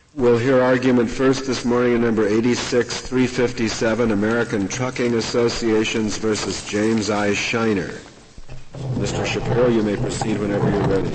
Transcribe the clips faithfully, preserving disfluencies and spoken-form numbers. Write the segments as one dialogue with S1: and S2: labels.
S1: We'll hear argument first this morning in number eighty-six three fifty-seven, American Trucking Associations versus James I. Shiner. Mister Shapiro, you may proceed whenever you're ready.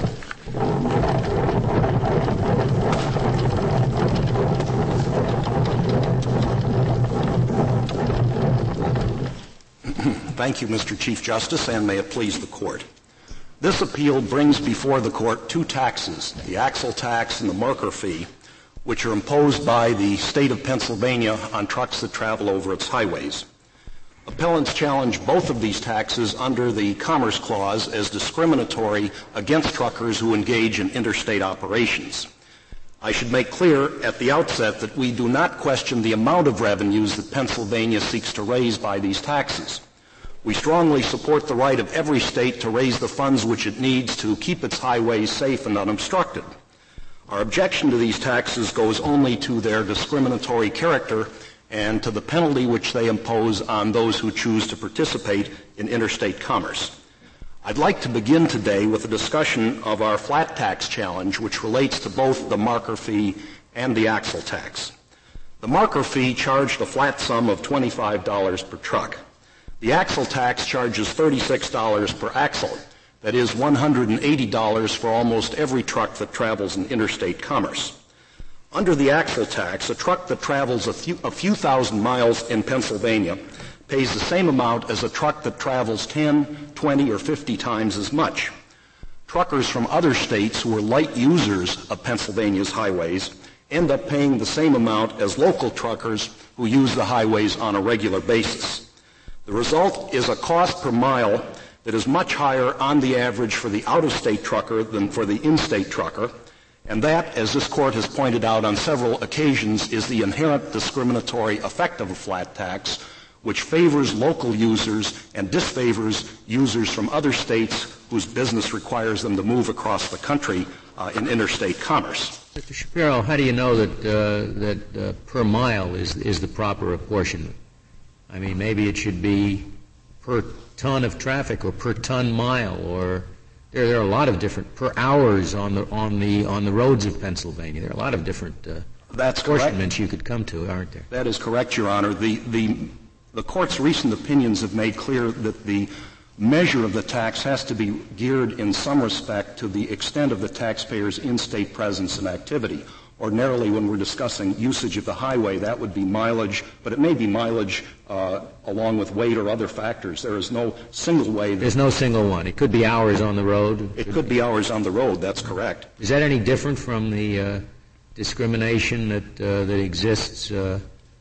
S2: Thank you, Mister Chief Justice, and may it please the Court. This appeal brings before the Court two taxes, the axle tax and the marker fee, which are imposed by the state of Pennsylvania on trucks that travel over its highways. Appellants challenge both of these taxes under the Commerce Clause as discriminatory against truckers who engage in interstate operations. I should make clear at the outset that we do not question the amount of revenues that Pennsylvania seeks to raise by these taxes. We strongly support the right of every state to raise the funds which it needs to keep its highways safe and unobstructed. Our objection to these taxes goes only to their discriminatory character and to the penalty which they impose on those who choose to participate in interstate commerce. I'd like to begin today with a discussion of our flat tax challenge, which relates to both the marker fee and the axle tax. The marker fee charged a flat sum of twenty-five dollars per truck. The axle tax charges thirty-six dollars per axle. That is one hundred eighty dollars for almost every truck that travels in interstate commerce. Under the axle tax, a truck that travels a few, a few thousand miles in Pennsylvania pays the same amount as a truck that travels ten, twenty, or fifty times as much. Truckers from other states who are light users of Pennsylvania's highways end up paying the same amount as local truckers who use the highways on a regular basis. The result is a cost per mile that is much higher on the average for the out-of-state trucker than for the in-state trucker, and that, as this Court has pointed out on several occasions, is the inherent discriminatory effect of a flat tax, which favors local users and disfavors users from other states whose business requires them to move across the country uh, in interstate commerce.
S3: Mister Shapiro, how do you know that uh, that uh, per mile is is the proper apportionment? I mean, maybe it should be per ton of traffic or per ton mile, or there, there are a lot of different per hours on the on the on the roads of Pennsylvania. There are a lot of different uh,
S2: That's
S3: apportionments
S2: correct.
S3: you could come to, aren't there?
S2: That is correct, Your Honor. The the the Court's recent opinions have made clear that the measure of the tax has to be geared in some respect to the extent of the taxpayer's in-state presence and activity. Ordinarily, when we're discussing usage of the highway, that would be mileage, but it may be mileage uh, along with weight or other factors. There is no single way. That
S3: There's no single one. It could be hours on the road.
S2: It could be hours on the road. That's correct.
S3: Is that any different from the uh, discrimination that uh, that exists uh,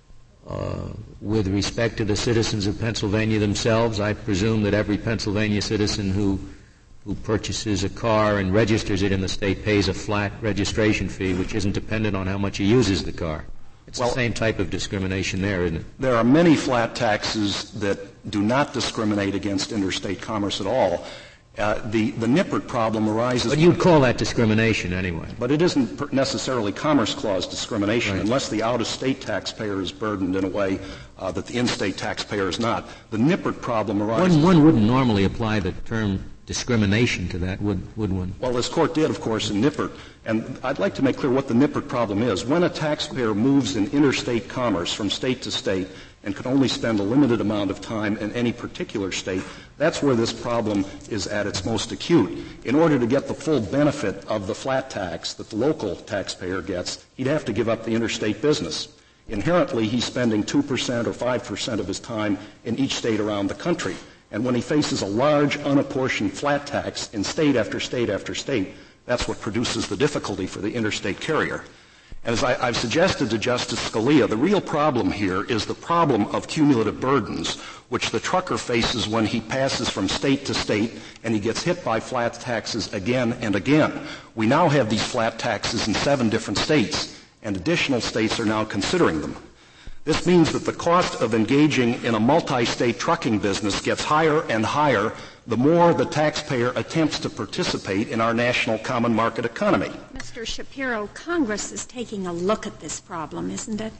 S3: uh, with respect to the citizens of Pennsylvania themselves? I presume that every Pennsylvania citizen who who purchases a car and registers it in the state pays a flat registration fee, which isn't dependent on how much he uses the car. It's
S2: well,
S3: the same type of discrimination there, isn't it?
S2: There are many flat taxes that do not discriminate against interstate commerce at all. Uh, the, the Nippert problem arises...
S3: But you'd call that discrimination anyway.
S2: But it isn't per- necessarily Commerce Clause discrimination,
S3: right,
S2: unless the out-of-state taxpayer is burdened in a way uh, that the in-state taxpayer is not. The Nippert problem arises...
S3: One, one wouldn't normally apply the term discrimination to that, would, would one?
S2: Well, this Court did, of course, in Nippert. And I'd like to make clear what the Nippert problem is. When a taxpayer moves in interstate commerce from state to state and can only spend a limited amount of time in any particular state, that's where this problem is at its most acute. In order to get the full benefit of the flat tax that the local taxpayer gets, he'd have to give up the interstate business. Inherently, he's spending two percent or five percent of his time in each state around the country. And when he faces a large, unapportioned flat tax in state after state after state, that's what produces the difficulty for the interstate carrier. As I, I've suggested to Justice Scalia, the real problem here is the problem of cumulative burdens, which the trucker faces when he passes from state to state and he gets hit by flat taxes again and again. We now have these flat taxes in seven different states, and additional states are now considering them. This means that the cost of engaging in a multi-state trucking business gets higher and higher the more the taxpayer attempts to participate in our national common market economy.
S4: Mister Shapiro, Congress is taking a look at this problem, isn't it?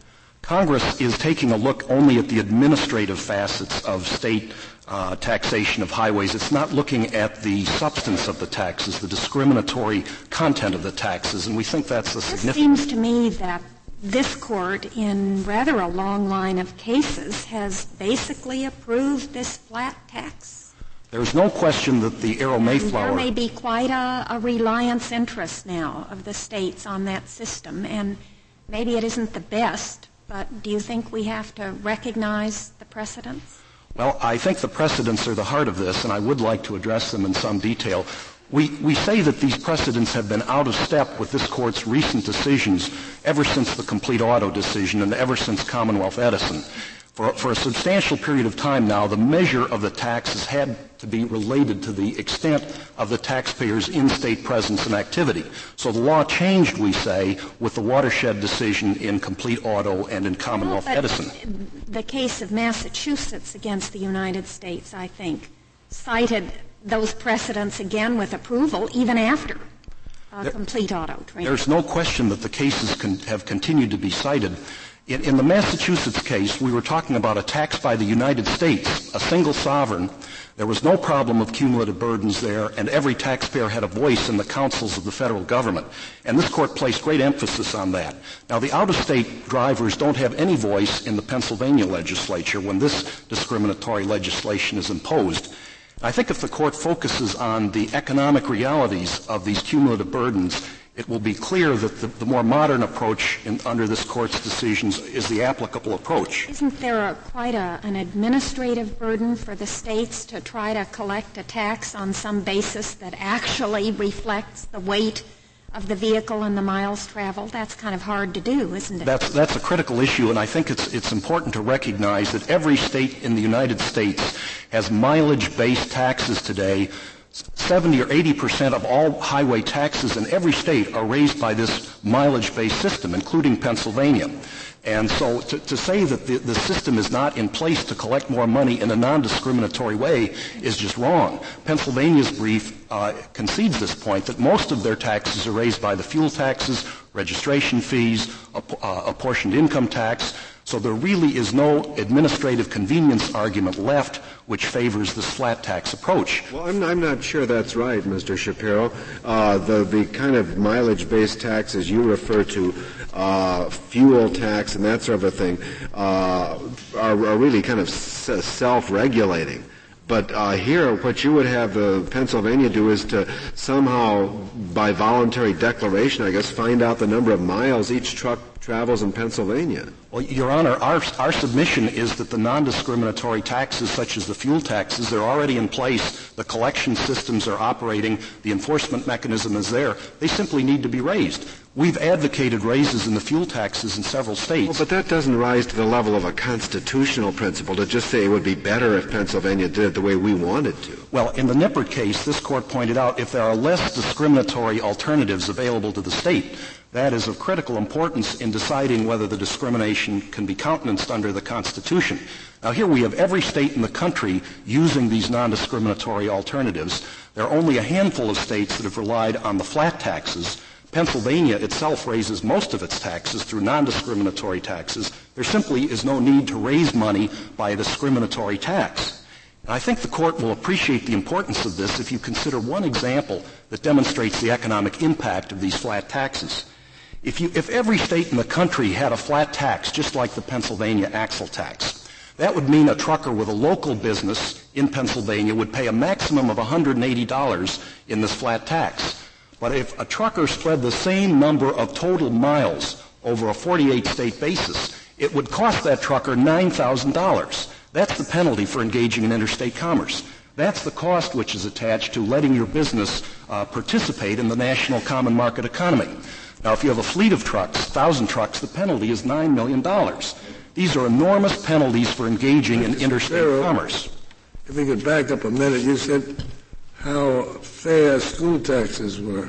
S2: Congress is taking a look only at the administrative facets of state uh, taxation of highways. It's not looking at the substance of the taxes, the discriminatory content of the taxes, and we think that's a significant...
S4: It seems to me that this court, in rather a long line of cases, has basically approved this flat tax.
S2: There's no question that the Arrow-Mayflower...
S4: And there may be quite a, a reliance interest now of the states on that system, and maybe it isn't the best, but do you think we have to recognize the precedents?
S2: Well, I think the precedents are the heart of this, and I would like to address them in some detail. We, we say that these precedents have been out of step with this Court's recent decisions ever since the Complete Auto decision and ever since Commonwealth Edison. For, for a substantial period of time now, the measure of the taxes had to be related to the extent of the taxpayer's in-state presence and activity. So the law changed, we say, with the watershed decision in Complete Auto and in Commonwealth
S4: well,
S2: Edison.
S4: The case of Massachusetts against the United States, I think, cited those precedents again with approval even after uh, there, Complete Auto training.
S2: There's no question that the cases con- have continued to be cited. In, in the Massachusetts case, we were talking about a tax by the United States, a single sovereign. There was no problem of cumulative burdens there, and every taxpayer had a voice in the councils of the federal government. And this Court placed great emphasis on that. Now, the out-of-state drivers don't have any voice in the Pennsylvania legislature when this discriminatory legislation is imposed. I think if the Court focuses on the economic realities of these cumulative burdens, it will be clear that the, the more modern approach in, under this Court's decisions is the applicable approach.
S4: Isn't there a, quite a, an administrative burden for the states to try to collect a tax on some basis that actually reflects the weight of the vehicle and the miles traveled? That's kind of hard to do, isn't it?
S2: That's, that's a critical issue, and I think it's, it's important to recognize that every state in the United States has mileage-based taxes today. seventy or eighty percent of all highway taxes in every state are raised by this mileage-based system, including Pennsylvania. And so to, to say that the, the system is not in place to collect more money in a non-discriminatory way is just wrong. Pennsylvania's brief uh, concedes this point, that most of their taxes are raised by the fuel taxes, registration fees, a, uh, apportioned income tax. So there really is no administrative convenience argument left which favors this flat tax approach.
S1: Well, I'm, I'm not sure that's right, Mister Shapiro. Uh, the, the kind of mileage-based taxes you refer to, uh, fuel tax and that sort of a thing, uh, are, are really kind of s- self-regulating. But uh, here, what you would have uh, Pennsylvania do is to somehow, by voluntary declaration, I guess, find out the number of miles each truck travels in Pennsylvania.
S2: Well, Your Honor, our, our submission is that the non-discriminatory taxes, such as the fuel taxes, they're already in place. The collection systems are operating. The enforcement mechanism is there. They simply need to be raised. We've advocated raises in the fuel taxes in several states.
S1: Well, but that doesn't rise to the level of a constitutional principle to just say it would be better if Pennsylvania did it the way we wanted to.
S2: Well, in the Nippert case, this Court pointed out if there are less discriminatory alternatives available to the state, that is of critical importance in deciding whether the discrimination can be countenanced under the Constitution. Now, here we have every state in the country using these non-discriminatory alternatives. There are only a handful of states that have relied on the flat taxes. Pennsylvania itself raises most of its taxes through non-discriminatory taxes. There simply is no need to raise money by a discriminatory tax. And I think the Court will appreciate the importance of this if you consider one example that demonstrates the economic impact of these flat taxes. If, you, if every state in the country had a flat tax, just like the Pennsylvania axle tax, that would mean a trucker with a local business in Pennsylvania would pay a maximum of one hundred eighty dollars in this flat tax. But if a trucker spread the same number of total miles over a forty-eight state basis, it would cost that trucker nine thousand dollars. That's the penalty for engaging in interstate commerce. That's the cost which is attached to letting your business uh, participate in the national common market economy. Now, if you have a fleet of trucks, one thousand trucks, the penalty is nine million dollars. These are enormous penalties for engaging in interstate
S5: Shapiro,
S2: commerce.
S5: If we could back up a minute, you said how fair school taxes were.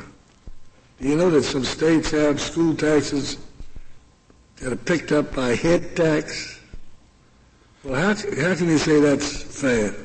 S5: Do you know that some states have school taxes that are picked up by head tax? Well, how, how can you say that's fair?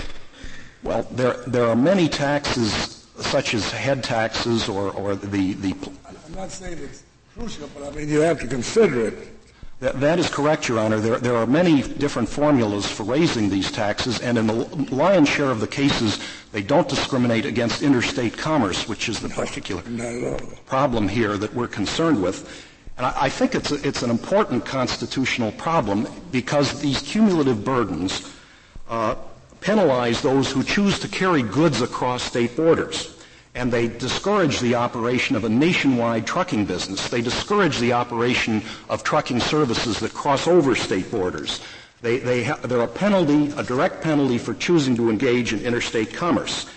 S2: Well, there there are many taxes, such as head taxes or, or the, the...
S5: I'm not saying it's crucial, but I mean you have to consider it.
S2: That, that is correct, Your Honor. There, there are many different formulas for raising these taxes, and in the lion's share of the cases, they don't discriminate against interstate commerce, which is the particular problem here that we're concerned with. And I, I think it's, a, it's an important constitutional problem because these cumulative burdens uh, penalize those who choose to carry goods across state borders. And they discourage the operation of a nationwide trucking business. They discourage the operation of trucking services that cross over state borders. They, they ha- they're a penalty, a direct penalty for choosing to engage in interstate commerce.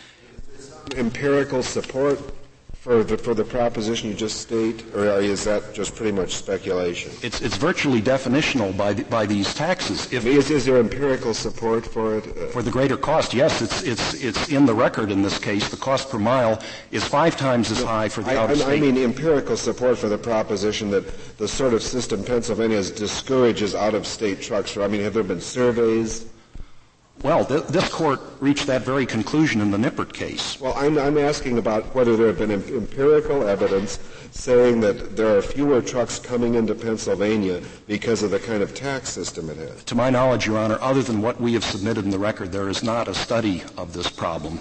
S1: Empirical support for the, for the proposition you just state, or is that just pretty much speculation?
S2: It's, it's virtually definitional by, the, by these taxes. If,
S1: is, is there empirical support for it? Uh,
S2: for the greater cost, yes. It's, it's, it's in the record in this case. The cost per mile is five times as high for the
S1: I,
S2: out-of-state.
S1: I mean empirical support for the proposition that the sort of system Pennsylvania discourages out-of-state trucks. I mean, have there been surveys?
S2: Well, th- this court reached that very conclusion in the Nippert case.
S1: Well, I'm, I'm asking about whether there have been em- empirical evidence saying that there are fewer trucks coming into Pennsylvania because of the kind of tax system it has.
S2: To my knowledge, Your Honor, other than what we have submitted in the record, there is not a study of this problem.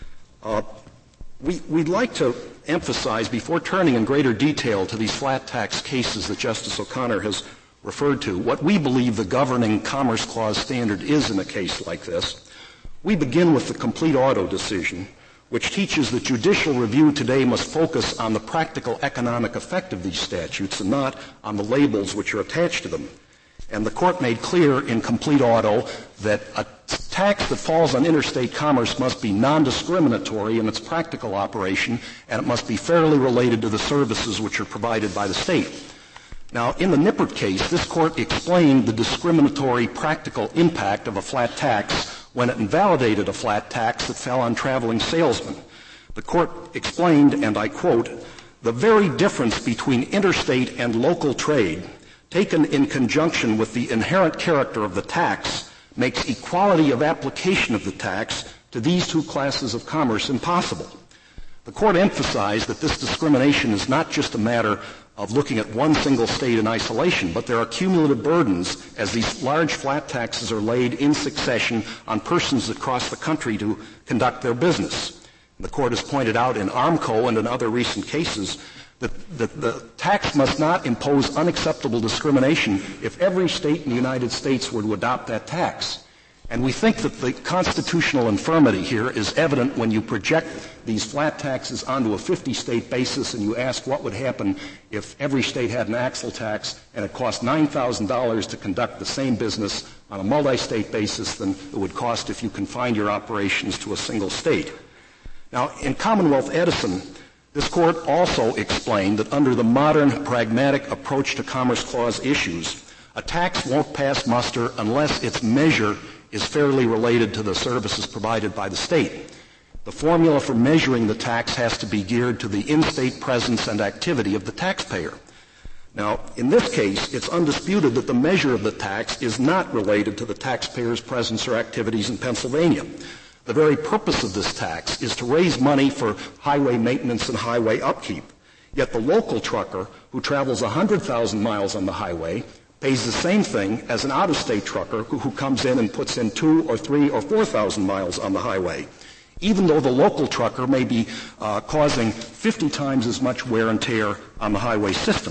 S2: Uh, we, we'd like to emphasize, before turning in greater detail to these flat tax cases that Justice O'Connor has referred to, what we believe the governing Commerce Clause standard is in a case like this. We begin with the complete auto decision, which teaches that judicial review today must focus on the practical economic effect of these statutes and not on the labels which are attached to them. And the court made clear in complete auto that a tax that falls on interstate commerce must be non-discriminatory in its practical operation, and it must be fairly related to the services which are provided by the state. Now, in the Nippert case, this court explained the discriminatory practical impact of a flat tax when it invalidated a flat tax that fell on traveling salesmen. The court explained, and I quote, "The very difference between interstate and local trade, taken in conjunction with the inherent character of the tax, makes equality of application of the tax to these two classes of commerce impossible." The court emphasized that this discrimination is not just a matter of looking at one single state in isolation, but there are cumulative burdens as these large flat taxes are laid in succession on persons across the country to conduct their business. The court has pointed out in Armco and in other recent cases that, that the tax must not impose unacceptable discrimination if every state in the United States were to adopt that tax. And we think that the constitutional infirmity here is evident when you project these flat taxes onto a fifty-state basis and you ask what would happen if every state had an axle tax and it cost nine thousand dollars to conduct the same business on a multi-state basis than it would cost if you confined your operations to a single state. Now, in Commonwealth Edison, this court also explained that under the modern pragmatic approach to Commerce Clause issues, a tax won't pass muster unless its measure is fairly related to the services provided by the state. The formula for measuring the tax has to be geared to the in-state presence and activity of the taxpayer. Now, in this case, it's undisputed that the measure of the tax is not related to the taxpayer's presence or activities in Pennsylvania. The very purpose of this tax is to raise money for highway maintenance and highway upkeep. Yet the local trucker who travels one hundred thousand miles on the highway pays the same thing as an out-of-state trucker who, who comes in and puts in two or three or four thousand miles on the highway, even though the local trucker may be uh, causing fifty times as much wear and tear on the highway system.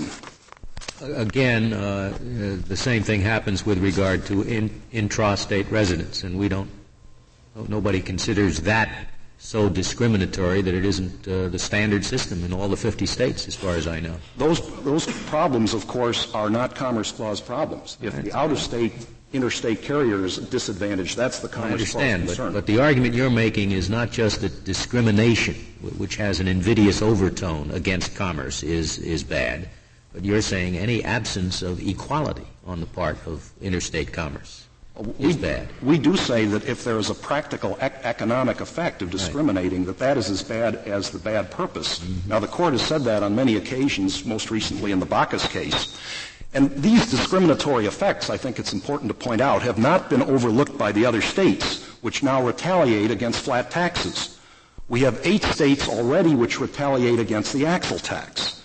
S3: Again, uh, uh, the same thing happens with regard to in, intrastate residents, and we don't, nobody considers that so discriminatory that it isn't uh, the standard system in all the fifty states, as far as I know.
S2: Those those problems, of course, are not Commerce Clause problems. If the out-of-state, interstate carrier is disadvantaged, that's the Commerce Clause concern.
S3: I understand, but, but the argument you're making is not just that discrimination, which has an invidious overtone against commerce, is is bad, but you're saying any absence of equality on the part of interstate commerce is
S2: we,
S3: bad.
S2: We do say that if there is a practical ec- economic effect of discriminating, right, that that is as bad as the bad purpose. Mm-hmm. Now, the Court has said that on many occasions, most recently in the Bacchus case. And these discriminatory effects, I think it's important to point out, have not been overlooked by the other states, which now retaliate against flat taxes. We have eight states already which retaliate against the axle tax.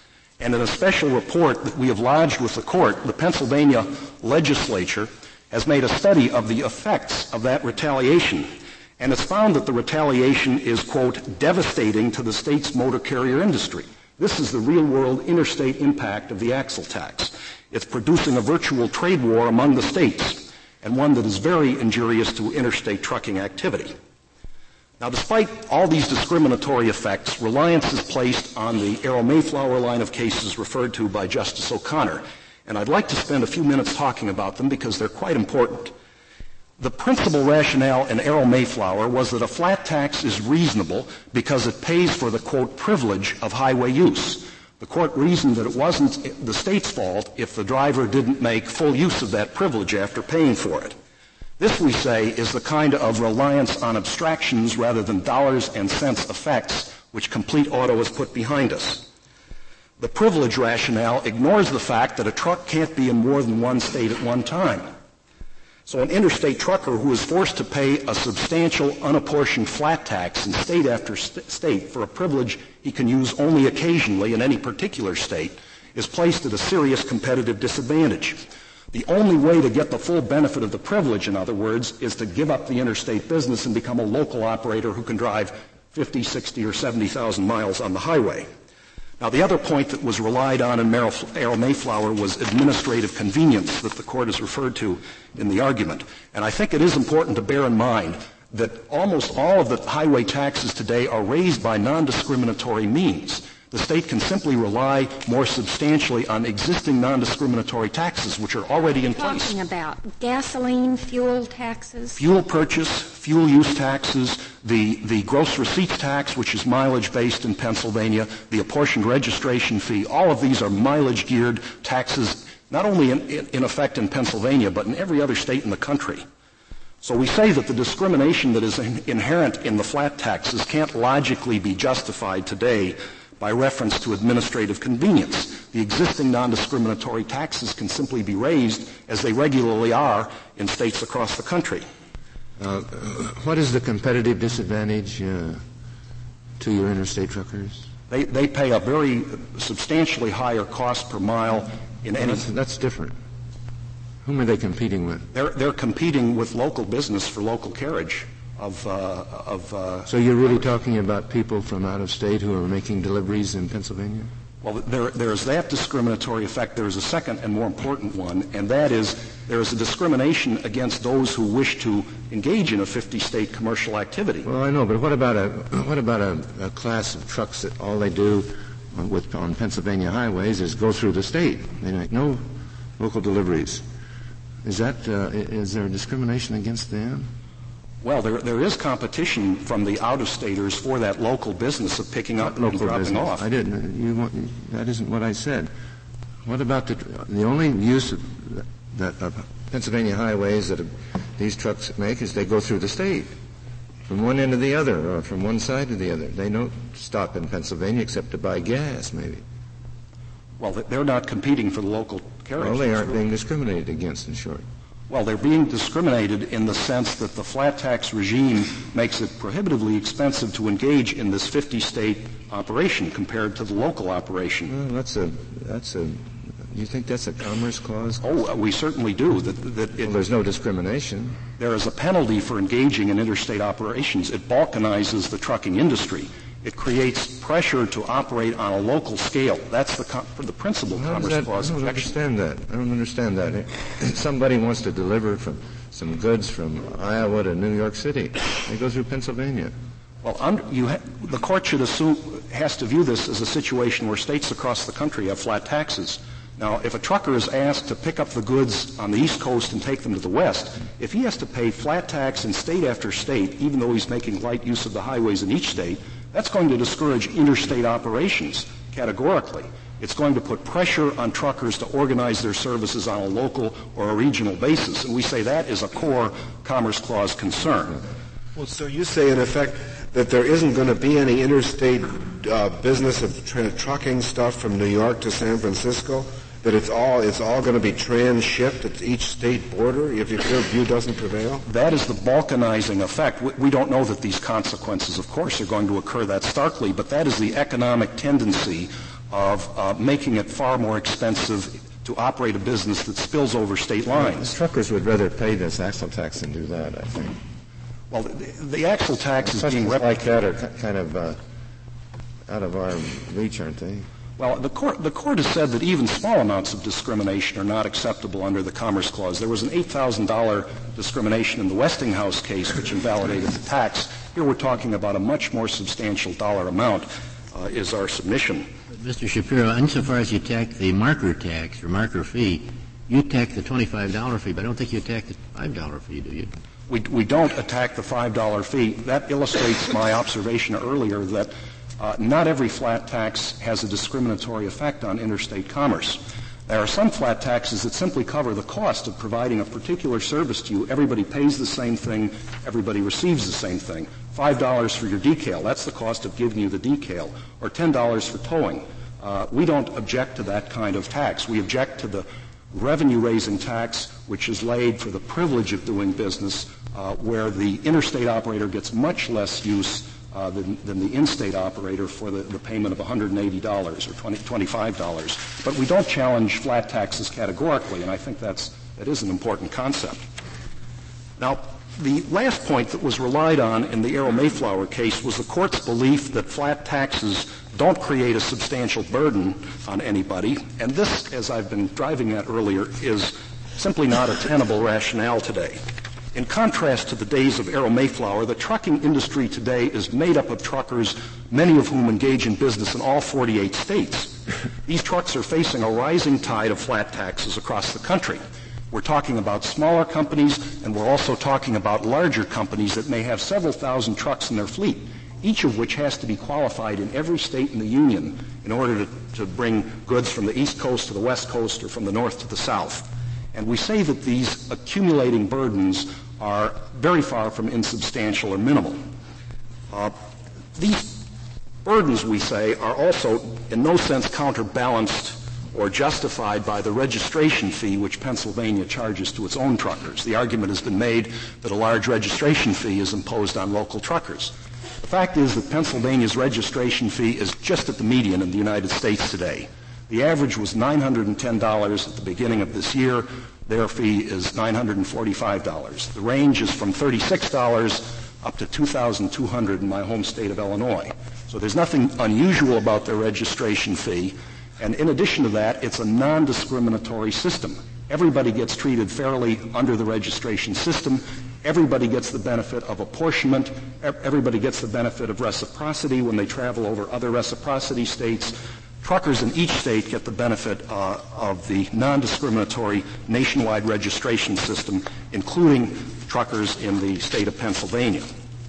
S2: And in a special report that we have lodged with the court, the Pennsylvania legislature has made a study of the effects of that retaliation, and it's found that the retaliation is, quote, devastating to the state's motor carrier industry. This is the real-world interstate impact of the axle tax. It's producing a virtual trade war among the states, and one that is very injurious to interstate trucking activity. Now, despite all these discriminatory effects, reliance is placed on the Arrow-Mayflower line of cases referred to by Justice O'Connor, and I'd like to spend a few minutes talking about them because they're quite important. The principal rationale in Arrow-Mayflower was that a flat tax is reasonable because it pays for the, quote, privilege of highway use. The court reasoned that it wasn't the state's fault if the driver didn't make full use of that privilege after paying for it. This, we say, is the kind of reliance on abstractions rather than dollars and cents effects which Complete Auto has put behind us. The privilege rationale ignores the fact that a truck can't be in more than one state at one time. So an interstate trucker who is forced to pay a substantial unapportioned flat tax in state after st- state for a privilege he can use only occasionally in any particular state is placed at a serious competitive disadvantage. The only way to get the full benefit of the privilege, in other words, is to give up the interstate business and become a local operator who can drive fifty, sixty, or seventy thousand miles on the highway. Now, the other point that was relied on in Arrow-Mayflower was administrative convenience that the court has referred to in the argument. And I think it is important to bear in mind that almost all of the highway taxes today are raised by non-discriminatory means. The state can simply rely more substantially on existing non-discriminatory taxes, which are already in place.
S4: Talking about gasoline, fuel taxes?
S2: Fuel purchase, fuel use taxes, the, the gross receipts tax, which is mileage-based in Pennsylvania, the apportioned registration fee, all of these are mileage-geared taxes, not only in, in, in effect in Pennsylvania, but in every other state in the country. So we say that the discrimination that is in, inherent in the flat taxes can't logically be justified today by reference to administrative convenience. The existing non-discriminatory taxes can simply be raised, as they regularly are in states across the country.
S6: Uh, what is the competitive disadvantage uh, to your interstate truckers?
S2: They, they pay a very substantially higher cost per mile in any...
S6: That's, that's different. Whom are they competing with?
S2: They're, they're competing with local business for local carriage. Of, uh, of, uh,
S6: so you're really talking about people from out of state who are making deliveries in Pennsylvania?
S2: Well, there, there's that discriminatory effect. There's a second and more important one, and that is there is a discrimination against those who wish to engage in a fifty-state commercial activity.
S6: Well, I know, but what about a what about a, a class of trucks that all they do on, with, on Pennsylvania highways is go through the state? They make no local deliveries. Is that uh, is there discrimination against them?
S2: Well, there there is competition from the out-of-staters for that local business of picking up
S6: Not
S2: and dropping
S6: business.
S2: off.
S6: I didn't. You, want, that isn't what I said. What about the the only use of that of Pennsylvania highways that these trucks make is they go through the state, from one end to the other, or from one side to the other. They don't stop in Pennsylvania except to buy gas, maybe.
S2: Well, they're not competing for the local carriage.
S6: Well, they aren't being discriminated against, in short.
S2: Well, they're being discriminated in the sense that the flat tax regime makes it prohibitively expensive to engage in this fifty-state operation compared to the local operation.
S6: Well, that's a that's a. You think that's a Commerce Clause?
S2: Oh, we certainly do. That, that it,
S6: well, there's no discrimination.
S2: There is a penalty for engaging in interstate operations. It balkanizes the trucking industry. It creates pressure to operate on a local scale. That's the com- the principal
S6: How
S2: Commerce
S6: that,
S2: Clause
S6: I don't
S2: objection.
S6: understand that. I don't understand that. Somebody wants to deliver from some goods from Iowa to New York City. They go through Pennsylvania.
S2: Well, under, you ha- the court should assume has to view this as a situation where states across the country have flat taxes. Now, if a trucker is asked to pick up the goods on the East Coast and take them to the West, if he has to pay flat tax in state after state, even though he's making light use of the highways in each state, that's going to discourage interstate operations categorically. It's going to put pressure on truckers to organize their services on a local or a regional basis, and we say that is a core Commerce Clause concern.
S1: Well, so you say, in effect, that there isn't going to be any interstate uh, business of tra- trucking stuff from New York to San Francisco? That it's all it's all going to be trans-shipped at each state border if your view doesn't prevail?
S2: That is the balkanizing effect. We, we don't know that these consequences, of course, are going to occur that starkly, but that is the economic tendency of uh, making it far more expensive to operate a business that spills over state lines.
S6: The truckers would rather pay this axle tax than do that, I think.
S2: Well, the, the axle tax is being
S6: rep- like that are kind of uh, out of our reach, aren't they?
S2: Well, the court, the court has said that even small amounts of discrimination are not acceptable under the Commerce Clause. There was an eight thousand dollars discrimination in the Westinghouse case, which invalidated the tax. Here we're talking about a much more substantial dollar amount, uh, is our submission.
S7: Mister Shapiro, insofar as you attack the marker tax or marker fee, you attack the twenty-five dollars fee, but I don't think you attack the five dollars fee, do you?
S2: We, we don't attack the five dollars fee. That illustrates my observation earlier that uh, not every flat tax has a discriminatory effect on interstate commerce. There are some flat taxes that simply cover the cost of providing a particular service to you. Everybody pays the same thing. Everybody receives the same thing. five dollars for your decal, that's the cost of giving you the decal, or ten dollars for towing. Uh, we don't object to that kind of tax. We object to the revenue-raising tax, which is laid for the privilege of doing business, uh, where the interstate operator gets much less use uh, than, than the in-state operator for the, the payment of one hundred eighty dollars or twenty, twenty-five dollars. But we don't challenge flat taxes categorically, and I think that's, that is an important concept. Now, the last point that was relied on in the Arrow-Mayflower case was the court's belief that flat taxes don't create a substantial burden on anybody, and this, as I've been driving at earlier, is simply not a tenable rationale today. In contrast to the days of Arrow-Mayflower, the trucking industry today is made up of truckers, many of whom engage in business in all forty-eight states. These trucks are facing a rising tide of flat taxes across the country. We're talking about smaller companies, and we're also talking about larger companies that may have several thousand trucks in their fleet, each of which has to be qualified in every state in the union in order to, to bring goods from the East Coast to the West Coast or from the North to the South. And we say that these accumulating burdens are very far from insubstantial or minimal. Uh, these burdens, we say, are also in no sense counterbalanced or justified by the registration fee which Pennsylvania charges to its own truckers. The argument has been made that a large registration fee is imposed on local truckers. The fact is that Pennsylvania's registration fee is just at the median in the United States today. The average was nine hundred ten dollars at the beginning of this year. Their fee is nine hundred forty-five dollars. The range is from thirty-six dollars up to two thousand two hundred dollars in my home state of Illinois. So there's nothing unusual about their registration fee. And in addition to that, it's a non-discriminatory system. Everybody gets treated fairly under the registration system. Everybody gets the benefit of apportionment. Everybody gets the benefit of reciprocity when they travel over other reciprocity states. Truckers in each state get the benefit uh, of the non-discriminatory nationwide registration system, including truckers in the state of Pennsylvania.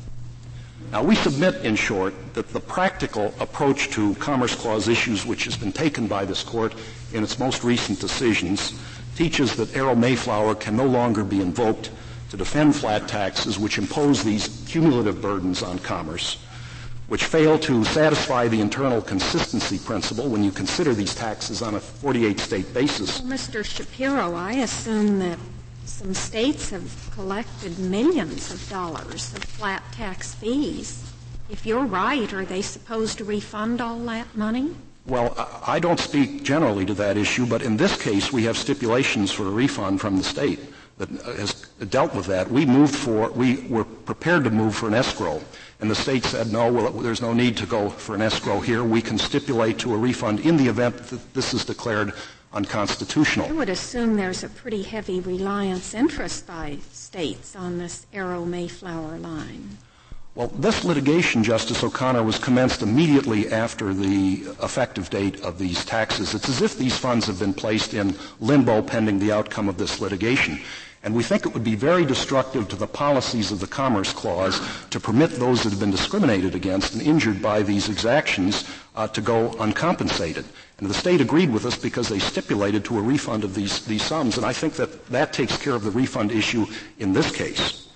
S2: Now, we submit, in short, that the practical approach to Commerce Clause issues which has been taken by this Court in its most recent decisions teaches that Arrow-Mayflower can no longer be invoked to defend flat taxes which impose these cumulative burdens on commerce, which fail to satisfy the internal consistency principle when you consider these taxes on a forty-eight state basis.
S4: Well, Mister Shapiro, I assume that some states have collected millions of dollars of flat tax fees. If you're right, are they supposed to refund all that money?
S2: Well, I don't speak generally to that issue, but in this case we have stipulations for a refund from the state that has dealt with that. We moved for, we were prepared to move for an escrow, and the state said, no, well, there's no need to go for an escrow here. We can stipulate to a refund in the event that this is declared unconstitutional.
S4: I would assume there's a pretty heavy reliance interest by states on this Arrow-Mayflower line.
S2: Well, this litigation, Justice O'Connor, was commenced immediately after the effective date of these taxes. It's as if these funds have been placed in limbo pending the outcome of this litigation. And we think it would be very destructive to the policies of the Commerce Clause to permit those that have been discriminated against and injured by these exactions uh, to go uncompensated. And the state agreed with us because they stipulated to a refund of these, these sums, and I think that that takes care of the refund issue in this case.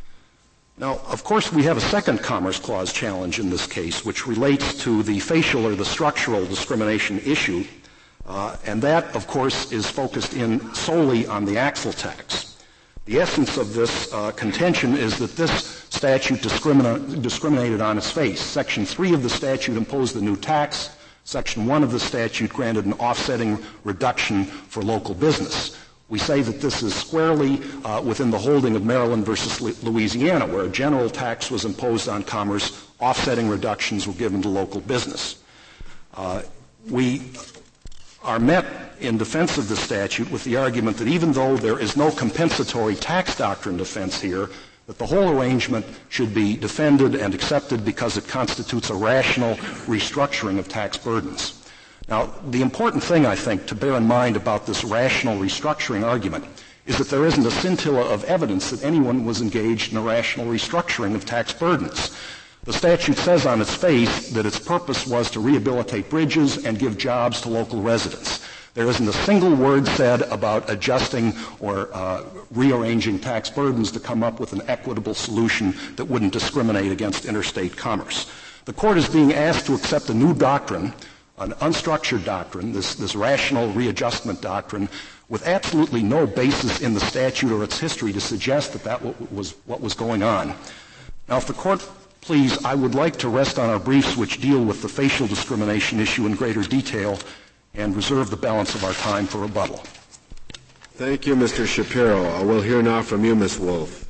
S2: Now, of course, we have a second Commerce Clause challenge in this case, which relates to the facial or the structural discrimination issue, uh, and that, of course, is focused in solely on the axle tax. The essence of this uh, contention is that this statute discrimina- discriminated on its face. Section three of the statute imposed the new tax. Section one of the statute granted an offsetting reduction for local business. We say that this is squarely uh, within the holding of Maryland versus Louisiana, where a general tax was imposed on commerce, offsetting reductions were given to local business. Uh, we are met in defense of the statute with the argument that even though there is no compensatory tax doctrine defense here, that the whole arrangement should be defended and accepted because it constitutes a rational restructuring of tax burdens. Now, the important thing, I think, to bear in mind about this rational restructuring argument is that there isn't a scintilla of evidence that anyone was engaged in a rational restructuring of tax burdens. The statute says on its face that its purpose was to rehabilitate bridges and give jobs to local residents. There isn't a single word said about adjusting or uh, rearranging tax burdens to come up with an equitable solution that wouldn't discriminate against interstate commerce. The Court is being asked to accept a new doctrine, an unstructured doctrine, this, this rational readjustment doctrine, with absolutely no basis in the statute or its history to suggest that that was what was going on. Now, if the Court please, I would like to rest on our briefs which deal with the facial discrimination issue in greater detail and reserve the balance of our time for rebuttal.
S1: Thank you, Mister Shapiro. Uh, we'll hear now from you, Miz Wolf.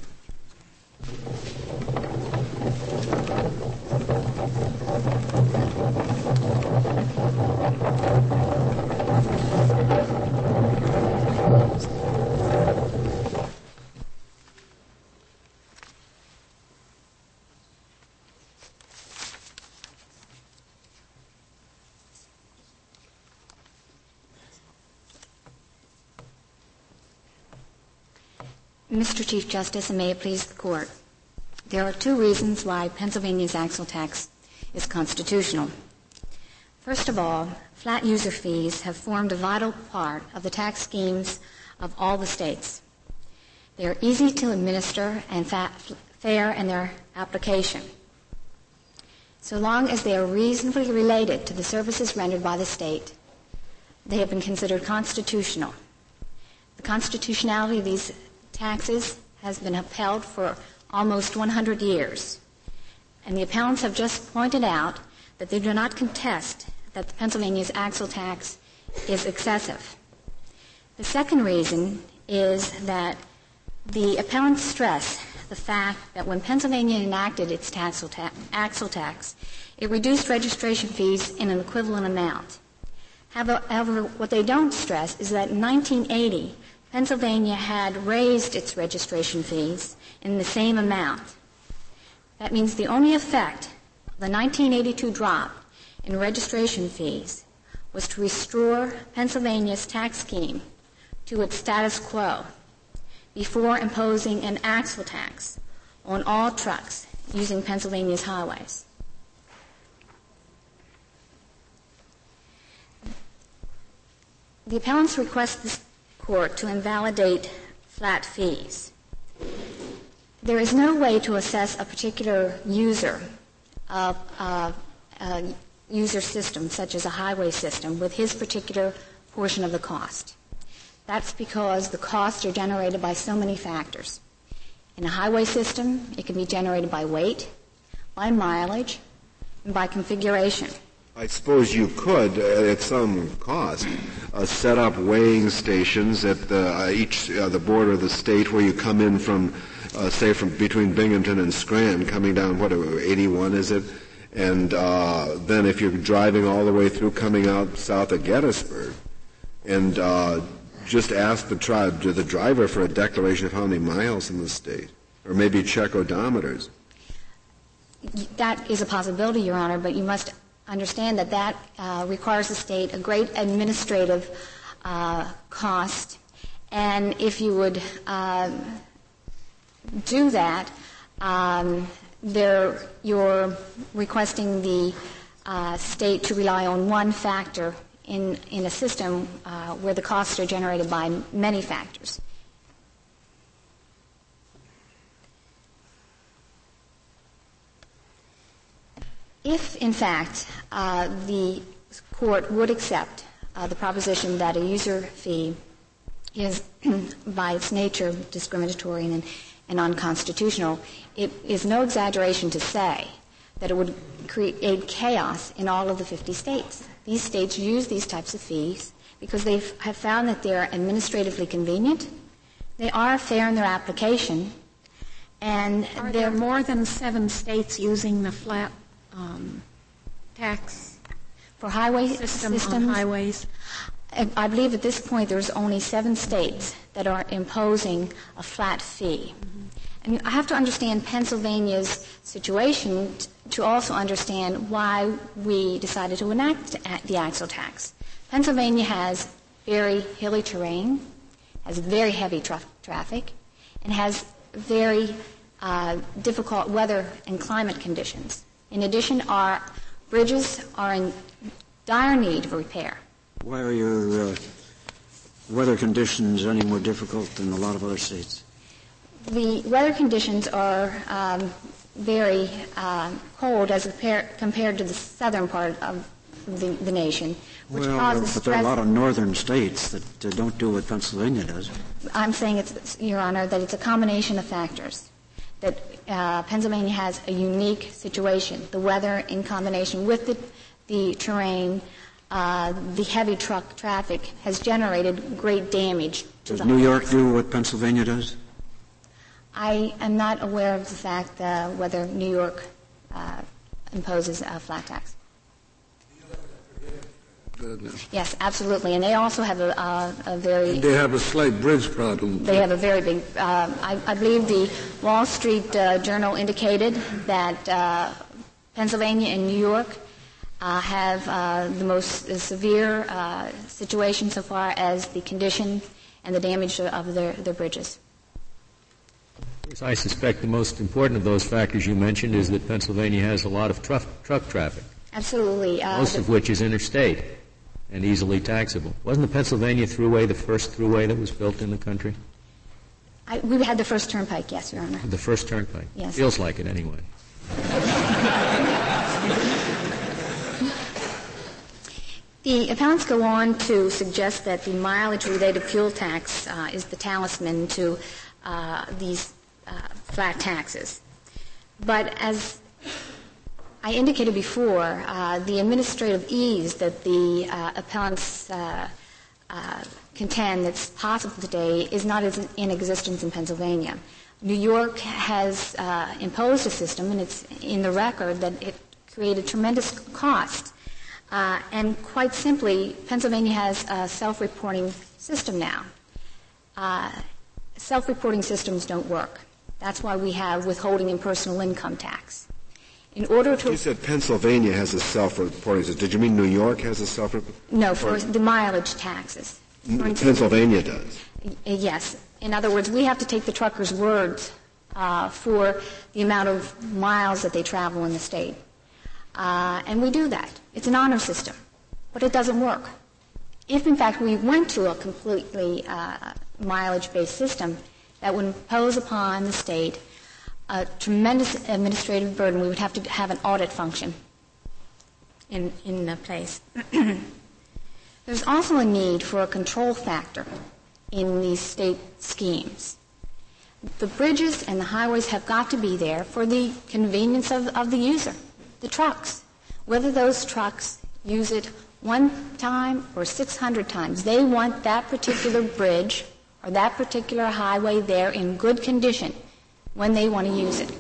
S8: Mister Chief Justice, and may it please the Court, there are two reasons why Pennsylvania's axle tax is constitutional. First of all, flat user fees have formed a vital part of the tax schemes of all the states. They are easy to administer and fa- fair in their application, so long as they are reasonably related to the services rendered by the state. They have been considered constitutional. The constitutionality of these taxes has been upheld for almost one hundred years, and the appellants have just pointed out that they do not contest that the Pennsylvania's axle tax is excessive. The second reason is that the appellants stress the fact that when Pennsylvania enacted its axle tax, it reduced registration fees in an equivalent amount. However, what they don't stress is that in nineteen eighty, Pennsylvania had raised its registration fees in the same amount. That means the only effect of the nineteen eighty-two drop in registration fees was to restore Pennsylvania's tax scheme to its status quo before imposing an axle tax on all trucks using Pennsylvania's highways. The appellants request this Court to invalidate flat fees. There is no way to assess a particular user of uh, a user system, such as a highway system, with his particular portion of the cost. That's because the costs are generated by so many factors. In a highway system, it can be generated by weight, by mileage, and by configuration.
S1: I suppose you could, uh, at some cost, uh, set up weighing stations at the, uh, each uh, the border of the state where you come in from, uh, say, from between Binghamton and Scranton, coming down, what, eighty-one is it? And uh, then if you're driving all the way through, coming out south of Gettysburg, and uh, just ask the, tri- the driver for a declaration of how many miles in the state, or maybe check odometers.
S8: That is a possibility, Your Honor, but you must understand that that uh, requires the state a great administrative uh, cost, and if you would uh, do that, um, there you're requesting the uh, state to rely on one factor in in a system uh, where the costs are generated by many factors. If, in fact, uh, the Court would accept uh, the proposition that a user fee is, by its nature, discriminatory and, and unconstitutional, it is no exaggeration to say that it would create chaos in all of the fifty states. these states use these types of fees because they have found that they're administratively convenient, they are fair in their application, and
S4: are there more than seven states using the flat um, tax
S8: for highway
S4: system
S8: systems?
S4: On highways?
S8: I believe at this point there's only seven states that are imposing a flat fee. Mm-hmm. And I have to understand Pennsylvania's situation t- to also understand why we decided to enact the axle tax. Pennsylvania has very hilly terrain, has very heavy tra- traffic, and has very uh, difficult weather and climate conditions. In addition, our bridges are in dire need of repair.
S9: Why are your uh, weather conditions any more difficult than a lot of other states?
S8: The weather conditions are um, very uh, cold as compar- compared to the southern part of the, the nation, which
S9: well,
S8: causes
S9: but there are a
S8: stress.
S9: lot of northern states that uh, don't do what Pennsylvania does.
S8: I'm saying, it's, Your Honor, that it's a combination of factors. That uh, Pennsylvania has a unique situation. The weather in combination with the, the terrain, uh, the heavy truck traffic has generated great damage to
S9: does
S8: the
S9: New York
S8: highways.
S9: do what Pennsylvania does?
S8: I am not aware of the fact uh, whether New York uh, imposes a flat tax. Yes, absolutely, and they also have a, uh, a very.
S5: And they have a slight bridge problem.
S8: They have a very big. Uh, I, I believe the Wall Street uh, Journal indicated that uh, Pennsylvania and New York uh, have uh, the most uh, severe uh, situation so far as the condition and the damage of their, their bridges.
S3: I suspect the most important of those factors you mentioned is that Pennsylvania has a lot of truck, truck traffic,
S8: Absolutely. Uh,
S3: most
S8: the,
S3: of which is interstate and easily taxable. Wasn't the Pennsylvania Thruway the first thruway that was built in the country?
S8: I, we had the first turnpike, yes, Your Honor.
S3: The first turnpike?
S8: Yes.
S3: Feels like it anyway.
S8: The appellants go on to suggest that the mileage-related fuel tax uh, is the talisman to uh, these uh, flat taxes. But as I indicated before, uh, the administrative ease that the uh, appellants uh, uh, contend that's possible today is not as in existence in Pennsylvania. New York has uh, imposed a system, and it's in the record that it created tremendous cost. Uh, and quite simply, Pennsylvania has a self-reporting system now. Uh, self-reporting systems don't work. That's why we have withholding and personal income tax. In order to...
S1: You said Pennsylvania has a self-reporting system. Did you mean New York has a self-reporting?
S8: No, for the mileage taxes. For instance,
S1: Pennsylvania does.
S8: y- Yes. In other words, we have to take the truckers' words uh, for the amount of miles that they travel in the state. Uh, and we do that. It's an honor system, but it doesn't work. If, in fact, we went to a completely uh, mileage-based system, that would impose upon the state a tremendous administrative burden. We would have to have an audit function in, in uh, place. There's also a need for a control factor in these state schemes. The bridges and the highways have got to be there for the convenience of, of the user. The trucks, whether those trucks use it one time or six hundred times, they want that particular bridge or that particular highway there in good condition when they want to use it.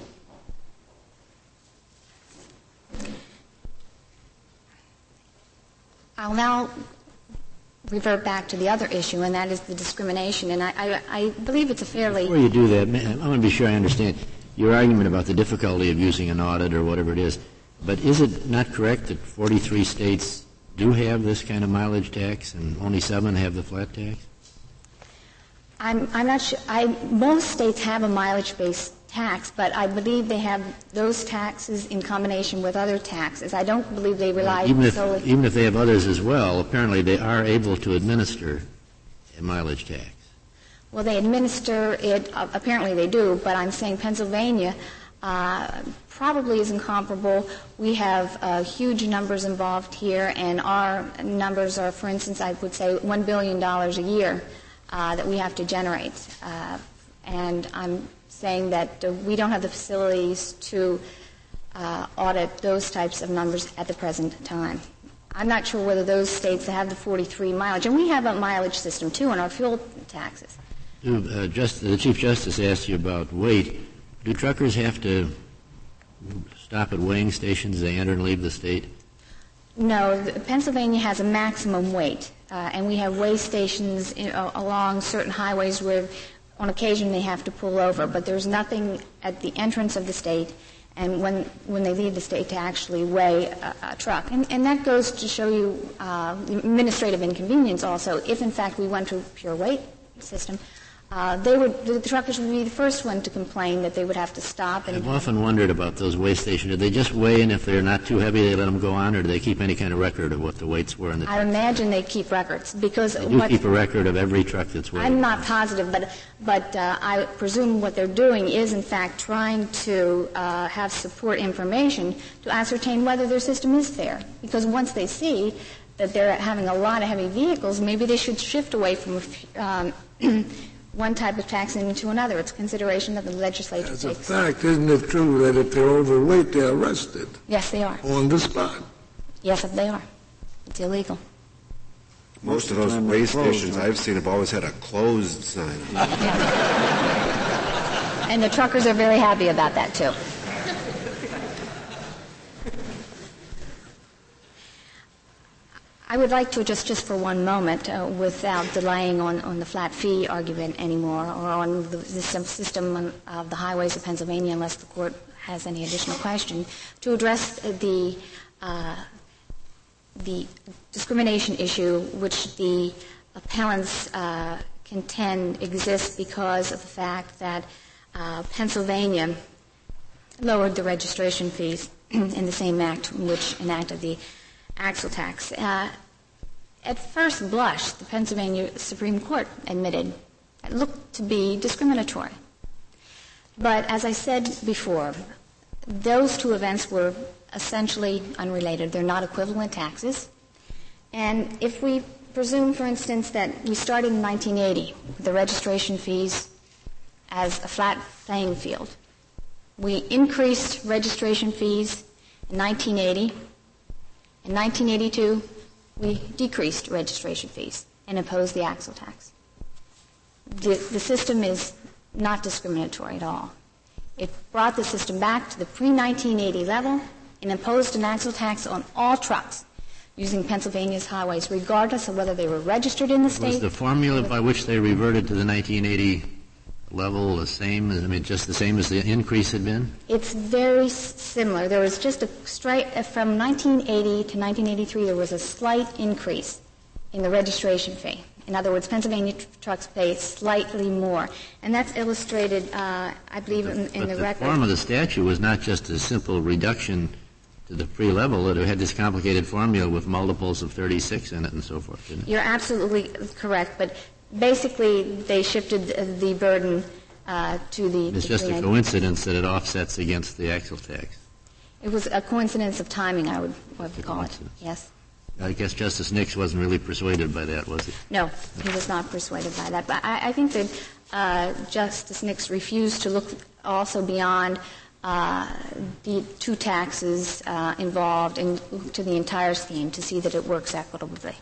S8: I'll now revert back to the other issue, and that is the discrimination. And I, I, I believe it's a fairly...
S7: Before you do that, I want to be sure I understand your argument about the difficulty of using an audit or whatever it is. But is it not correct that forty-three states do have this kind of mileage tax and only seven have the flat tax?
S8: I'm, I'm not sure. I, most states have a mileage-based tax, but I believe they have those taxes in combination with other taxes. I don't believe they rely
S7: even if,
S8: solely...
S7: Even if they have others as well, apparently they are able to administer a mileage tax.
S8: Well, they administer it, uh, apparently they do, but I'm saying Pennsylvania uh, probably is incomparable. We have uh, huge numbers involved here, and our numbers are, for instance, I would say one billion dollars a year uh, that we have to generate. Uh, and I'm saying that uh, we don't have the facilities to uh, audit those types of numbers at the present time. I'm not sure whether those states have the forty-three mileage. And we have a mileage system, too, in our fuel taxes.
S7: Do, uh, just, the Chief Justice asked you about weight. Do truckers have to stop at weighing stations as they enter and leave the state?
S8: No. The, Pennsylvania has a maximum weight, uh, and we have weigh stations in, uh, along certain highways where on occasion they have to pull over, but there's nothing at the entrance of the state and when when they leave the state to actually weigh a, a truck. And, and that goes to show you uh, administrative inconvenience also. If, in fact, we went to a pure weight system, uh, they would, the, the truckers would be the first one to complain that they would have to stop. And
S7: I've often wondered about those weigh stations. Do they just weigh, and if they're not too heavy, they let them go on, or do they keep any kind of record of what the weights were in the truck?
S8: I imagine they keep records because
S7: they do
S8: what,
S7: keep a record of every truck that's weighed.
S8: I'm not positive, but but uh, I presume what they're doing is, in fact, trying to uh, have support information to ascertain whether their system is fair. Because once they see that they're having a lot of heavy vehicles, maybe they should shift away from um, one type of tax into another. It's consideration that the legislature
S5: As
S8: takes.
S5: As a fact, isn't it true that if they're overweight, they're arrested?
S8: Yes, they are.
S5: On the spot?
S8: Yes, they are. It's illegal.
S1: Most of those weigh stations I've seen have always had a closed sign.
S8: And the truckers are very happy about that, too. I would like to just, just for one moment, uh, without delaying on, on the flat fee argument anymore, or on the, the system of the highways of Pennsylvania, unless the court has any additional question, to address the uh, the discrimination issue, which the appellants uh, contend exists because of the fact that uh, Pennsylvania lowered the registration fees in the same act which enacted the axle tax. Uh, at first blush, the Pennsylvania Supreme Court admitted it looked to be discriminatory. But as I said before, those two events were essentially unrelated. They're not equivalent taxes. And if we presume, for instance, that we started in nineteen eighty with the registration fees as a flat playing field, we increased registration fees in nineteen eighty. In nineteen eighty-two, we decreased registration fees and imposed the axle tax. The, the system is not discriminatory at all. It brought the system back to the pre nineteen eighty level and imposed an axle tax on all trucks using Pennsylvania's highways, regardless of whether they were registered in the state.
S7: Was the formula by which they reverted to the nineteen eighty level the same? I mean, just the same as the increase had been?
S8: It's very s- similar. There was just a straight from nineteen eighty to nineteen eighty-three. There was a slight increase in the registration fee. In other words, Pennsylvania tr- trucks pay slightly more, and that's illustrated, uh, I believe,
S7: but
S8: in,
S7: the,
S8: in
S7: but
S8: the,
S7: the
S8: record.
S7: The form of the statute was not just a simple reduction to the pre-level. It had this complicated formula with multiples of thirty-six in it and so forth, didn't it?
S8: You're absolutely correct, but basically they shifted the, the burden uh, to the...
S7: It's
S8: the
S7: just a
S8: pre-
S7: coincidence that it offsets against the axle tax.
S8: It was a coincidence of timing, I would, would
S7: It's a
S8: call it.
S7: coincidence.
S8: Yes.
S7: I guess Justice Nix wasn't really persuaded by that, was he?
S8: No, he was not persuaded by that. But I, I think that uh, Justice Nix refused to look also beyond uh, the two taxes uh, involved and to the entire scheme to see that it works equitably.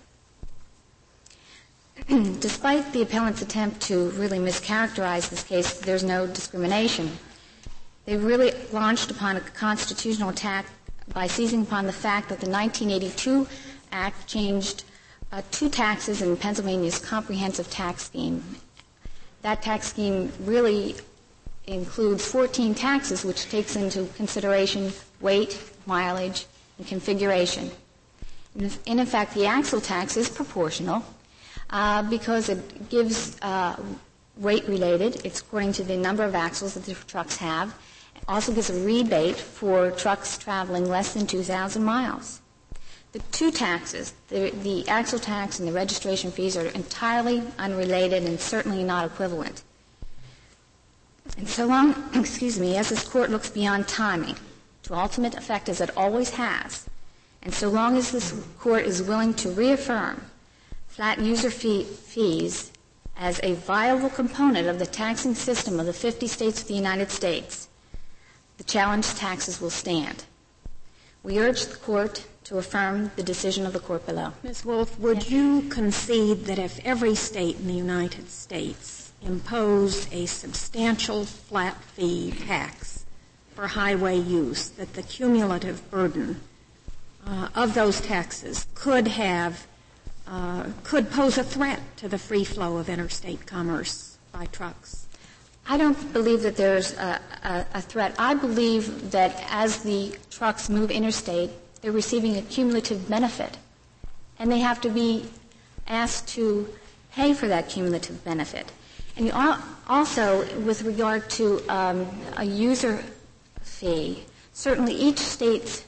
S8: Despite the appellant's attempt to really mischaracterize this case, there's no discrimination. They really launched upon a constitutional attack by seizing upon the fact that the nineteen eighty-two Act changed uh, two taxes in Pennsylvania's comprehensive tax scheme. That tax scheme really includes fourteen taxes, which takes into consideration weight, mileage, and configuration. And in fact, the axle tax is proportional uh, because it gives uh, weight-related. It's according to the number of axles that the trucks have. It also gives a rebate for trucks traveling less than two thousand miles. The two taxes, the, the axle tax and the registration fees, are entirely unrelated and certainly not equivalent. And so long, excuse me, as this Court looks beyond timing to ultimate effect as it always has, and so long as this Court is willing to reaffirm flat user fee, fees as a viable component of the taxing system of the fifty states of the United States, the challenged taxes will stand. We urge the Court to affirm the decision of the Court below.
S4: Miz Wolf, would you concede that if every state in the United States imposed a substantial flat fee tax for highway use, that the cumulative burden uh, of those taxes could have uh, could pose a threat to the free flow of interstate commerce by trucks?
S8: I don't believe that there's a, a, a threat. I believe that as the trucks move interstate, they're receiving a cumulative benefit, and they have to be asked to pay for that cumulative benefit. And you al- also, with regard to um, a user fee, certainly each state's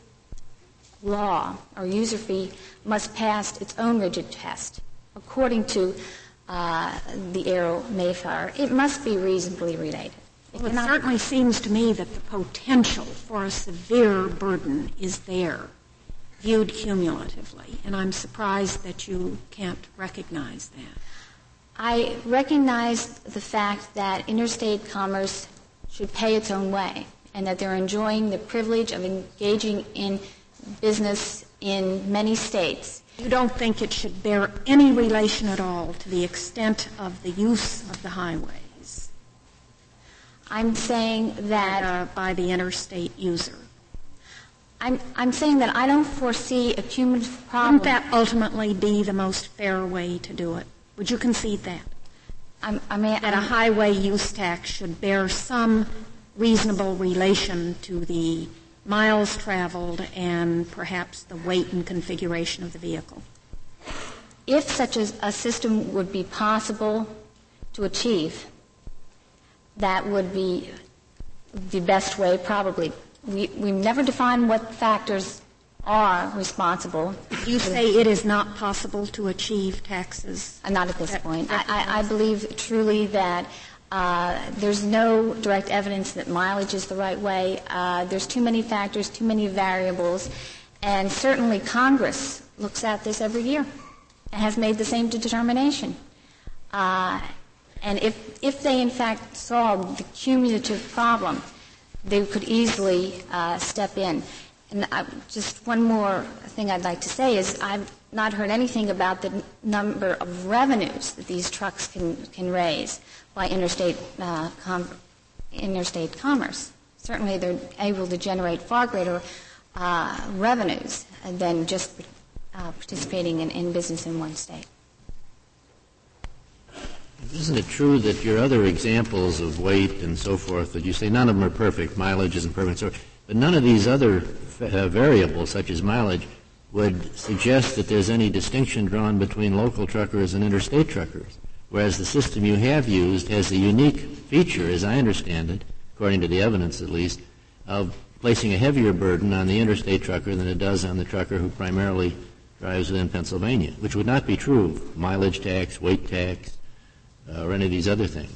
S8: law or user fee must pass its own rigid test according to uh, the Aero Mayflower. It must be reasonably related. It,
S4: well, it certainly seems to me that the potential for a severe burden is there, viewed cumulatively, and I'm surprised that you can't recognize that.
S8: I recognize the fact that interstate commerce should pay its own way and that they're enjoying the privilege of engaging in business in many states.
S4: You don't think it should bear any relation at all to the extent of the use of the highways?
S8: I'm saying that
S4: uh, by the interstate user.
S8: I'm, I'm saying that I don't foresee a cumulative problem.
S4: Wouldn't that ultimately be the most fair way to do it? Would you concede that?
S8: I'm, I mean,
S4: that
S8: I'm,
S4: a highway use tax should bear some reasonable relation to the miles traveled and perhaps the weight and configuration of the vehicle?
S8: If such a, a system would be possible to achieve, that would be the best way, probably. We, we've never defined what factors are responsible.
S4: You say it is not possible to achieve taxes?
S8: Uh, not at this point. I, I, I believe truly that uh, there's no direct evidence that mileage is the right way. Uh, there's too many factors, too many variables, and certainly Congress looks at this every year and has made the same determination. Uh, and if, if they in fact solved the cumulative problem, they could easily uh, step in. And I, just one more thing I'd like to say is I've not heard anything about the n- number of revenues that these trucks can, can raise by interstate uh, com- interstate commerce. Certainly they're able to generate far greater uh, revenues than just uh, participating in, in business in one state.
S7: Isn't it true that your other examples of weight and so forth, that you say none of them are perfect, mileage isn't perfect, so, but none of these other uh, variables, such as mileage, would suggest that there's any distinction drawn between local truckers and interstate truckers, whereas the system you have used has a unique feature, as I understand it, according to the evidence at least, of placing a heavier burden on the interstate trucker than it does on the trucker who primarily drives within Pennsylvania, which would not be true of mileage tax, weight tax, Uh, or any of these other things.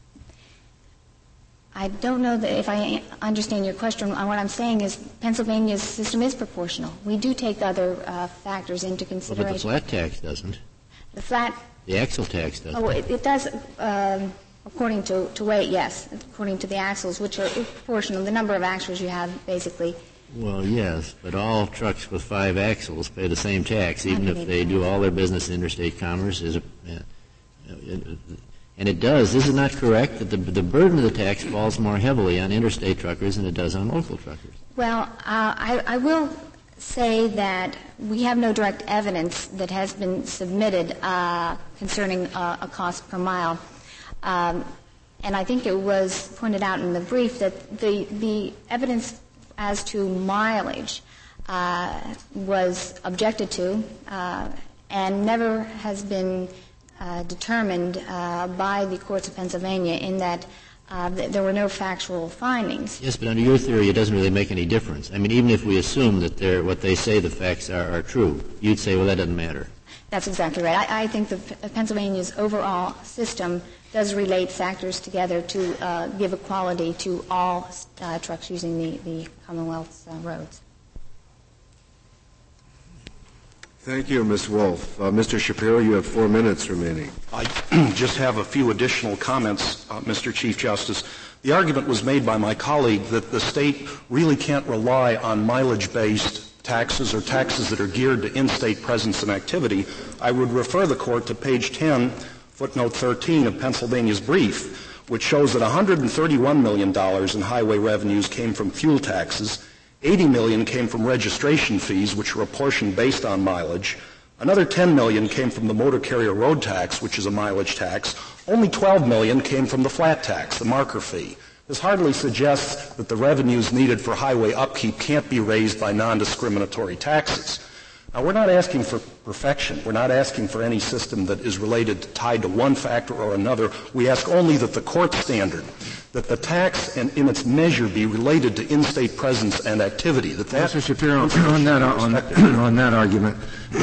S8: I don't know that if I understand your question. What I'm saying is Pennsylvania's system is proportional. We do take other uh, factors into consideration.
S7: Well, but the flat tax doesn't.
S8: The flat...
S7: The axle tax doesn't.
S8: Oh, it, it does, um, according to, to weight, yes, according to the axles, which are proportional. The number of axles you have, basically.
S7: Well, yes, but all trucks with five axles pay the same tax, even if they do all their business in interstate commerce. Is a, uh, And it does. Is it not correct that the, the burden of the tax falls more heavily on interstate truckers than it does on local truckers?
S8: Well, uh, I, I will say that we have no direct evidence that has been submitted uh, concerning uh, a cost per mile. Um, and I think it was pointed out in the brief that the, the evidence as to mileage uh, was objected to uh, and never has been Uh, determined uh, by the courts of Pennsylvania in that uh, th- there were no factual findings.
S7: Yes, but under your theory, it doesn't really make any difference. I mean, even if we assume that they're, what they say the facts are, are true, you'd say, well, that doesn't matter.
S8: That's exactly right. I, I think the P- Pennsylvania's overall system does relate factors together to uh, give equality to all uh, trucks using the, the Commonwealth's uh, roads.
S1: Thank you, Miz Wolf. Uh, Mister Shapiro, you have four minutes remaining.
S2: I just have a few additional comments, uh, Mister Chief Justice. The argument was made by my colleague that the state really can't rely on mileage-based taxes or taxes that are geared to in-state presence and activity. I would refer the Court to page ten, footnote thirteen of Pennsylvania's brief, which shows that one hundred thirty-one million dollars in highway revenues came from fuel taxes, eighty million dollars came from registration fees, which are apportioned based on mileage, another ten million dollars came from the motor carrier road tax, which is a mileage tax, only twelve million dollars came from the flat tax, the marker fee. This hardly suggests that the revenues needed for highway upkeep can't be raised by non-discriminatory taxes. Now, we're not asking for perfection. We're not asking for any system that is related, tied to one factor or another. We ask only that the court standard, that the tax and in its measure be related to in-state presence and activity. That that
S6: Mister Shapiro, on that, on, on that argument,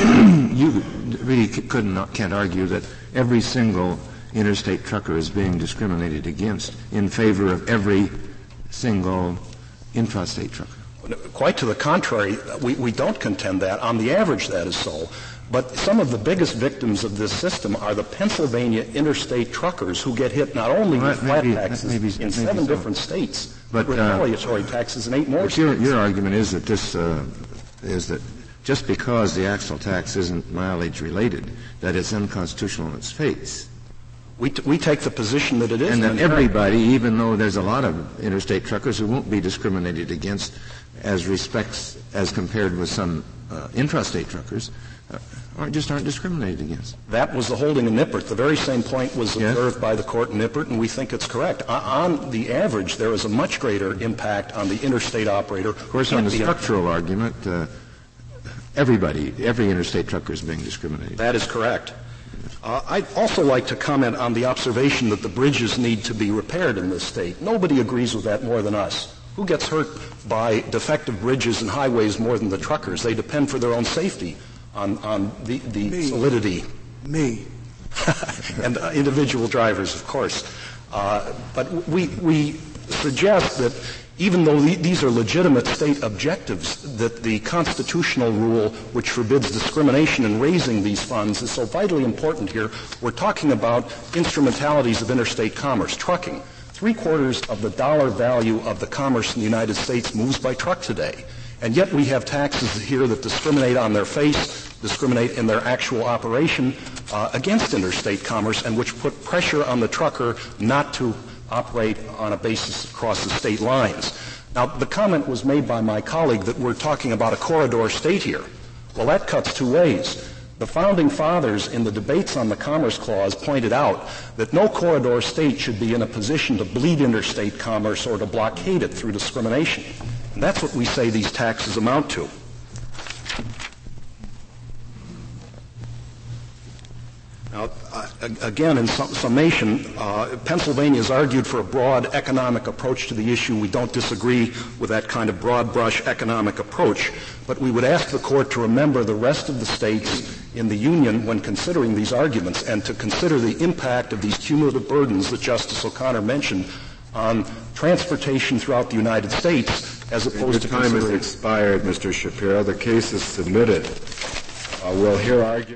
S6: you really couldn't, can't argue that every single interstate trucker is being discriminated against in favor of every single intrastate trucker.
S2: Quite to the contrary, we, we don't contend that. On the average, that is so. But some of the biggest victims of this system are the Pennsylvania interstate truckers who get hit not only
S6: well,
S2: with flat
S6: maybe,
S2: taxes
S6: maybe,
S2: in
S6: maybe
S2: seven
S6: so.
S2: different states,
S6: but
S2: retaliatory
S6: uh,
S2: taxes in eight more states.
S6: Your, your argument is that this uh, is that just because the axle tax isn't mileage related, that it's unconstitutional in its face.
S2: We, t- we take the position that it is.
S6: And that everybody, even though there's a lot of interstate truckers who won't be discriminated against as respects, as compared with some uh, intrastate truckers, uh, aren't, just aren't discriminated against.
S2: That was the holding of Nippert. The very same point was
S6: yes.
S2: observed by the court in Nippert, and we think it's correct. O- on the average, there is a much greater impact on the interstate operator.
S6: Of course, on the structural a- argument, uh, everybody, every interstate trucker is being discriminated.
S2: That is correct. Uh, I'd also like to comment on the observation that the bridges need to be repaired in this state. Nobody agrees with that more than us. Who gets hurt by defective bridges and highways more than the truckers? They depend for their own safety on, on the, the
S5: Me.
S2: solidity.
S5: Me.
S2: and uh, individual drivers, of course. Uh, but we, we suggest that even though the, these are legitimate state objectives, that the constitutional rule which forbids discrimination in raising these funds is so vitally important here. We're talking about instrumentalities of interstate commerce, trucking. Three-quarters of the dollar value of the commerce in the United States moves by truck today. And yet we have taxes here that discriminate on their face, discriminate in their actual operation uh, against interstate commerce, and which put pressure on the trucker not to operate on a basis across the state lines. Now, the comment was made by my colleague that we're talking about a corridor state here. Well, that cuts two ways. The founding fathers in the debates on the Commerce Clause pointed out that no corridor state should be in a position to bleed interstate commerce or to blockade it through discrimination. And that's what we say these taxes amount to. Now, uh, again, in sum- summation, uh, Pennsylvania has argued for a broad economic approach to the issue. We don't disagree with that kind of broad-brush economic approach, but we would ask the Court to remember the rest of the states in the Union when considering these arguments and to consider the impact of these cumulative burdens that Justice O'Connor mentioned on transportation throughout the United States as opposed
S1: Your
S2: to
S1: time has
S2: considering...
S1: expired, Mister Shapiro. The case is submitted. Uh, we'll hear arguments.